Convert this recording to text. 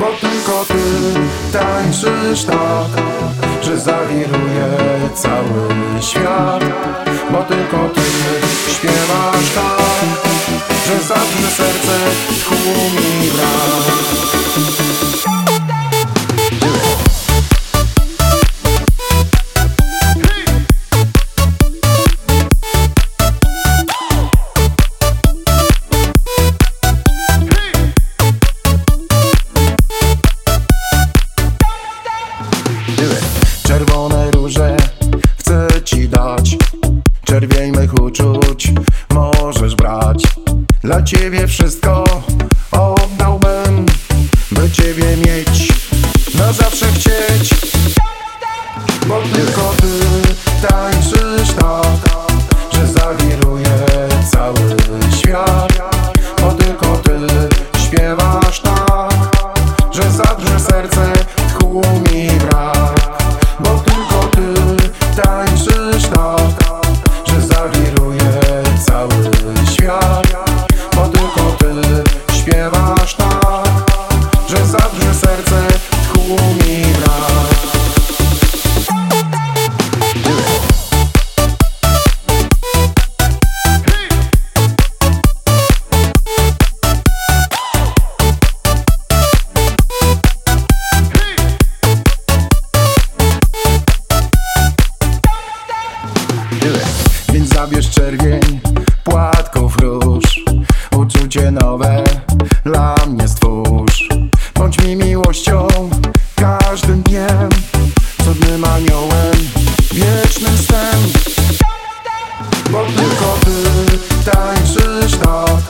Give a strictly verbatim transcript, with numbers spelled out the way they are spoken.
Bo tylko ty tańczysz tak, że zawiruje cały świat. Bo tylko ty śpiewasz tak, że zadrże serce tłumi brak. Czerwone róże chcę ci dać, czerwień mych uczuć możesz brać. Dla ciebie wszystko oddałbym, by ciebie mieć, na zawsze chcieć. Bo tylko ty tańczysz tak, że zawiruje cały świat. Bo tylko ty śpiewasz tak, że zadrże serce tłumi brak. Bo tylko ty tańczysz tak, że zawiruje cały świat. Bo tylko ty śpiewasz tak, że zadrże serce tłumi brak. Więc zabierz czerwień, płatków róż, uczucie nowe dla mnie stwórz. Bądź mi miłością każdym dniem, cudnym aniołem, wiecznym snem. Bo tylko ty tańczysz tak,